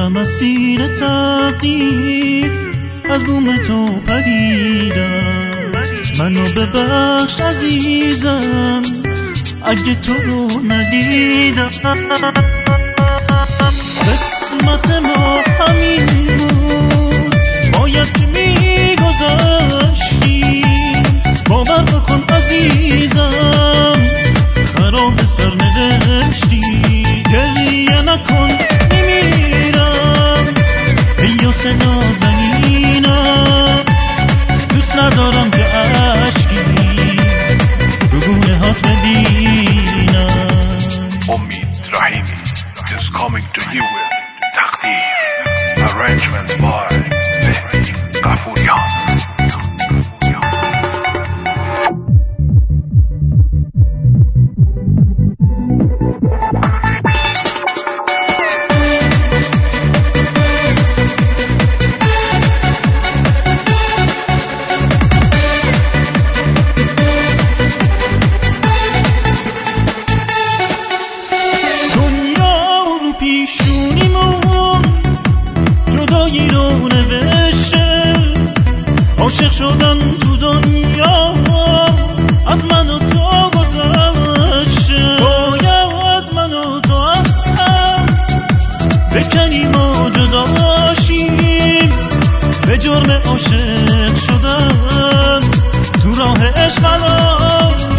مسیر تقدیر از بوم تو پریدم. منو ببخش عزیزم اگه تو رو ندیدم. قسمت ما همین بود، باید که میگذاشتی. باور بکن عزیزم خراب سرنوشتی. گریه نکن میمیرم ایاس نازنینم. دوست ندارم که عشقی رو گونه هات ببینم. امید رحیمی is coming to you with تقدیر. Arrangement by مهدی غفوریان. عاشق شدن تو دنیا از من و تو گذشته. باید من و تو از هم بکنیم و جداشیم. به جرم عاشق شدن تو راه عشق